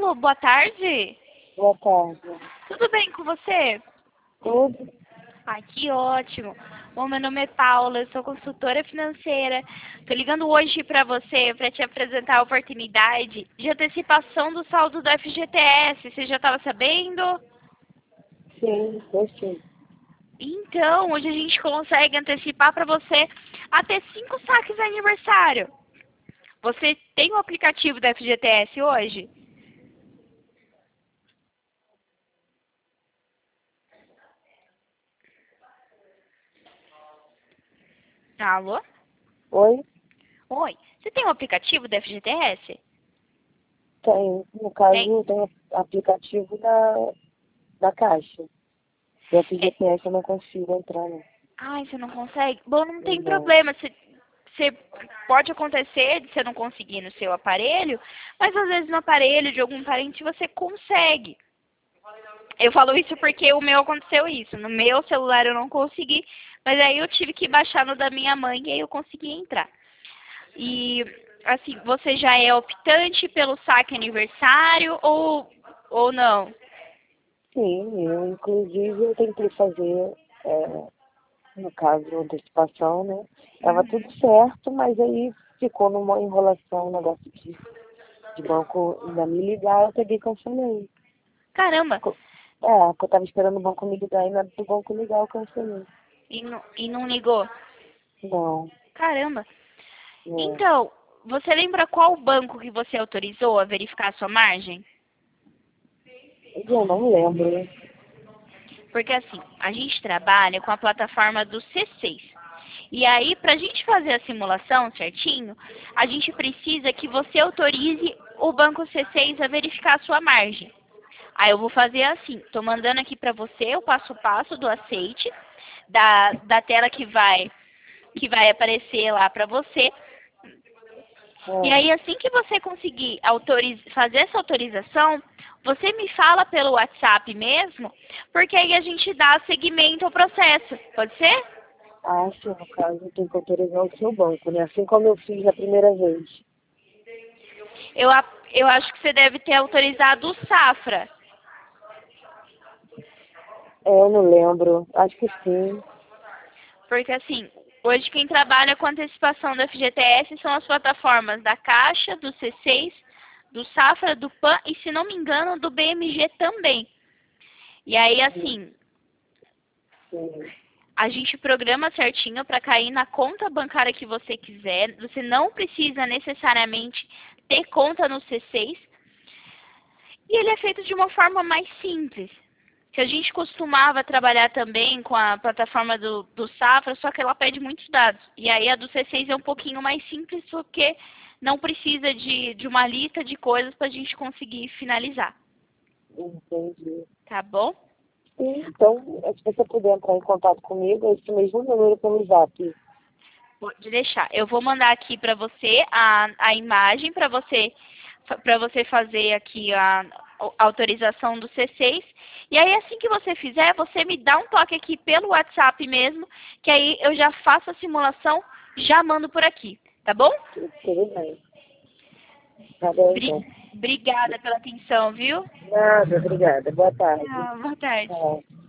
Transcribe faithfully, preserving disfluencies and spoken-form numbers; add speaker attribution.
Speaker 1: Alô, boa tarde.
Speaker 2: Boa tarde.
Speaker 1: Tudo bem com você?
Speaker 2: Tudo?
Speaker 1: Ai, que ótimo. Bom, meu nome é Paula, eu sou consultora financeira. Tô ligando hoje para você para te apresentar a oportunidade de antecipação do saldo do F G T S. Você já estava sabendo?
Speaker 2: Sim, gostei.
Speaker 1: Então, hoje a gente consegue antecipar para você até cinco saques de aniversário. Você tem o aplicativo do F G T S hoje? Alô?
Speaker 2: Oi?
Speaker 1: Oi. Você tem o aplicativo do F G T S?
Speaker 2: Tem. No
Speaker 1: Tem.
Speaker 2: caso, tem o aplicativo da, da Caixa. Do F G
Speaker 1: É.
Speaker 2: T S eu não consigo entrar, não.
Speaker 1: Ai, você não consegue? Bom, não tem
Speaker 2: Não.
Speaker 1: problema. Você, você pode acontecer de você não conseguir no seu aparelho, mas às vezes no aparelho de algum parente você consegue. Eu falo isso porque o meu aconteceu isso. No meu celular eu não consegui, mas aí eu tive que baixar no da minha mãe e aí eu consegui entrar. E, assim, você já é optante pelo saque aniversário ou, ou não?
Speaker 2: Sim, eu inclusive eu tentei fazer, é, no caso, antecipação, né? Tava tudo
Speaker 1: Uhum.
Speaker 2: certo, mas aí ficou numa enrolação, um negócio de, de banco ainda me ligar, eu peguei e cancelei.
Speaker 1: Caramba!
Speaker 2: Co- É, porque eu tava esperando o banco me ligar e na hora do banco ligar eu cancelei.
Speaker 1: E não, e não ligou?
Speaker 2: Não,
Speaker 1: Caramba!
Speaker 2: é.
Speaker 1: Então, você lembra qual banco que você autorizou a verificar a sua margem?
Speaker 2: Eu não lembro.
Speaker 1: Porque assim, a gente trabalha com a plataforma do C seis. E aí, para a gente fazer a simulação certinho, a gente precisa que você autorize o banco C seis a verificar a sua margem. Aí eu vou fazer assim, estou mandando aqui para você o passo a passo do aceite, da, da tela que vai, que vai aparecer lá para você. E
Speaker 2: É.
Speaker 1: aí, assim que você conseguir autoriz... fazer essa autorização, você me fala pelo WhatsApp mesmo, porque aí a gente dá seguimento ao processo. Pode ser?
Speaker 2: Ah, sim, no caso, tem que autorizar o seu banco, né? Assim como eu fiz a primeira vez.
Speaker 1: Eu, a- eu acho que você deve ter autorizado o Safra.
Speaker 2: É, eu não lembro. Acho que sim.
Speaker 1: Porque assim, hoje quem trabalha com antecipação do F G T S são as plataformas da Caixa, do C seis, do Safra, do Pan e, se não me engano, do B M G também. E aí,
Speaker 2: Sim,
Speaker 1: assim,
Speaker 2: sim.
Speaker 1: a gente programa certinho para cair na conta bancária que você quiser. Você não precisa necessariamente ter conta no C seis. E ele é feito de uma forma mais simples. Que a gente costumava trabalhar também com a plataforma do, do Safra, só que ela pede muitos dados. E aí a do C seis é um pouquinho mais simples, porque não precisa de, de uma lista de coisas para a gente conseguir finalizar.
Speaker 2: Entendi.
Speaker 1: Tá bom?
Speaker 2: Sim, então, é, se você puder entrar em contato comigo, é esse mesmo número pelo Zap.
Speaker 1: Pode deixar. Eu vou mandar aqui para você a, a imagem para você para você fazer aqui a, a autorização do C seis. E aí, assim que você fizer, você me dá um toque aqui pelo WhatsApp mesmo, que aí eu já faço a simulação, já mando por aqui, tá bom?
Speaker 2: Tudo bem. Tá bom,
Speaker 1: Bri-
Speaker 2: então.
Speaker 1: Obrigada pela atenção, viu?
Speaker 2: Nada, obrigada. Boa tarde.
Speaker 1: Tchau, boa tarde.
Speaker 2: Tchau.